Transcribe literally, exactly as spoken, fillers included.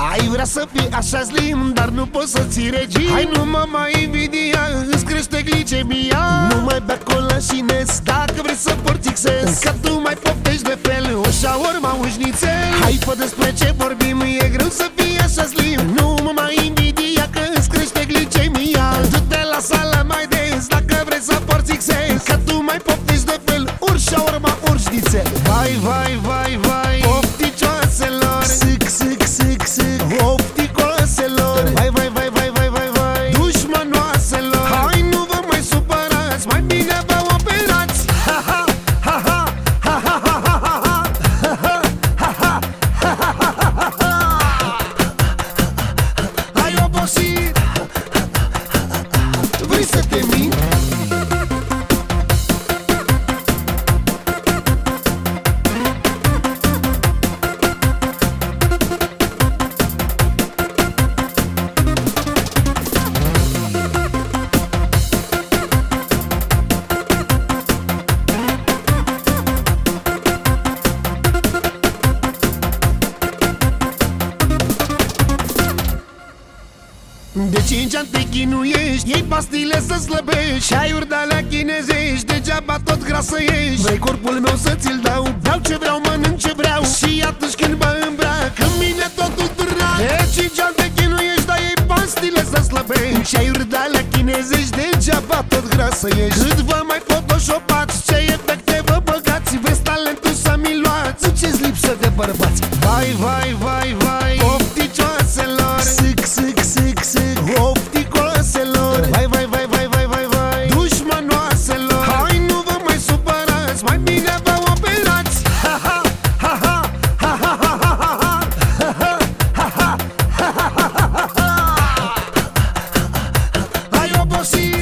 Ai vrea să fii așa slim, dar nu poți să ții regii. Hai, nu mă mai invidia, îți crește glicemia. Nu mai bea cola și nes, dacă vrei să porți excess, că tu mai poftești de fel, o șaorma, un șnițel. Hai, fă despre ce vorbim, e greu să fii așa slim. Nu mă mai invidia, că îți crește glicemia. Du-te la sală mai des, dacă vrei să porți excess, că tu mai poftești de fel, ori șaorma, ori șnițel. Vai, vai, vai, vai, pofticioaselor, sic, sic, sic, sic, opticoaselor. Vai, vai, vai, vai, vai, vai, vai, dușmanoaselor. Hai, nu vă mai supărați, mai bine vă operați. Ha, ha, ha, ha, ha, ha, ha, ha, ha, ha, ha, ha, ha, ha. Ai obosit? Vrei să te mint? De cinci ani te chinuiești, iei pastile să slăbești și ai urdalea chinezești, degeaba tot grasă ești. Vrei corpul meu să ți-l dau, beau ce vreau, mănânc ce vreau, și atunci când mă îmbrac, în mine totul turna. De cinci ani te chinuiești, dar iei pastile să slăbești și ai urdalea chinezești, degeaba tot grasă ești. Cât vă mai photoshopați, ce efecte vă băgați, vezi talentul să mi-l luați, ce-ți lipsă de bărbați. Vai, vai, vai, vai, pofticioaselor, sic, sic, sic, sic, opticoaselor. Vai, vai, vai, vai, vai, vai, vai, dușmanoaselor. Hai, nu vă mai supărați, mai bine vă operați. Ha, ha, ha, ha, ha, ha, ha, ha, ha, ha, ha, ha, ha, ha, ha, ha. Ai obosit?